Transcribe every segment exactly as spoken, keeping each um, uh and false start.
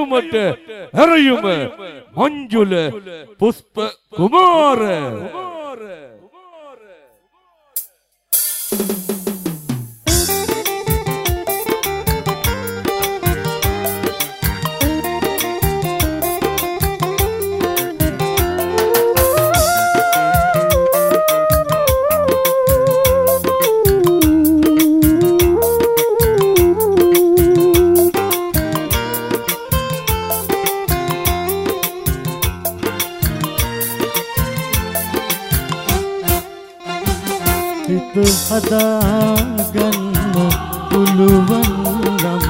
ඇගයුමට හැරයුම මංජුල පුෂ්ප කුමාර හදාගන්න පුළුවන් නම්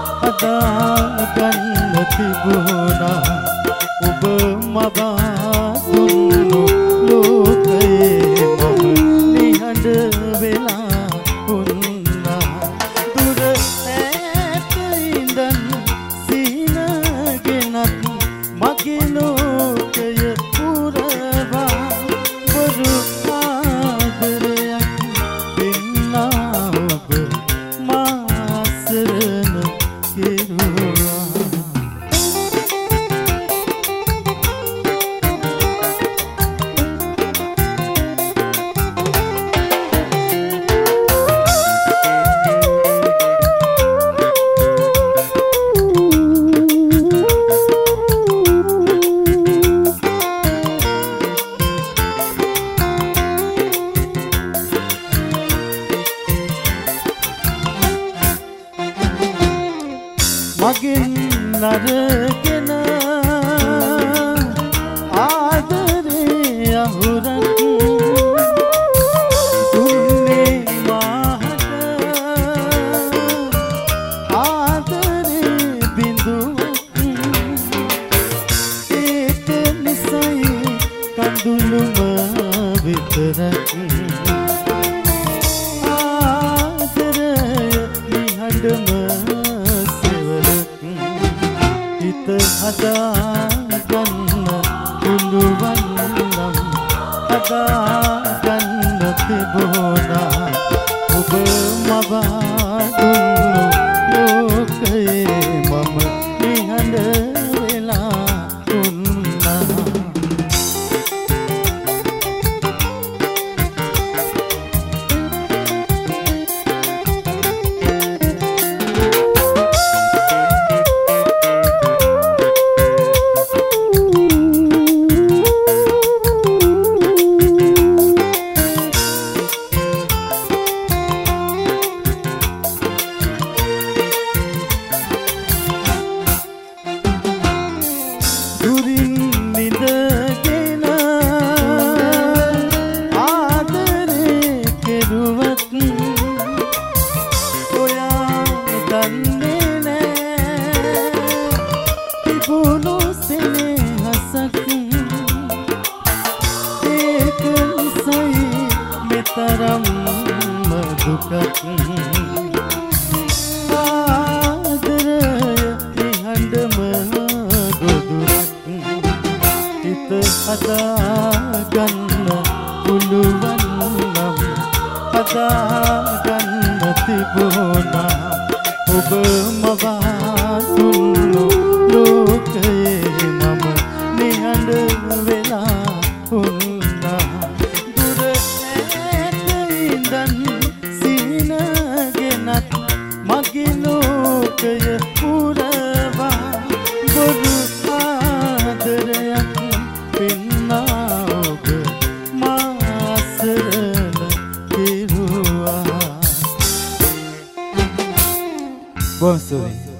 හදාගන්න තිබුණා ඔබ මවා දුන්නු ලෝකයේ මම නිහඬ වෙලා වුණා දුර ඈත ඉඳන් සිහිනගෙනත් මගේ ලෝකය පුරවා බොරු මගෙන් නරගෙන ආදරේ අහුරක් දුන්නේ මාහට ආදරේ බිඳුවක් ඒක නිසයි කඳුළුම විතරක් ආදරය නිහඬම හදාගන්න පුළුවන් නම් හදාගන්න තිබුණා ඔබ මවා දුන්නු ලෝකයේ මම නිහඬ වෙලා වුණා තරම් දුකක් ආදරය නිහඬම ගොදුරක් හිත හදාගන්න පුළුවන් නම් හදාගන්න තිබුණා ඔබ මවා දුන්නු ලෝකයේ මම නිහඬ වෙලා වුණා මගේ ලෝකය පුරවා බොරු ආදරයක් පෙන්නා ඔබ මා සරණ කෙරුවා බොහොම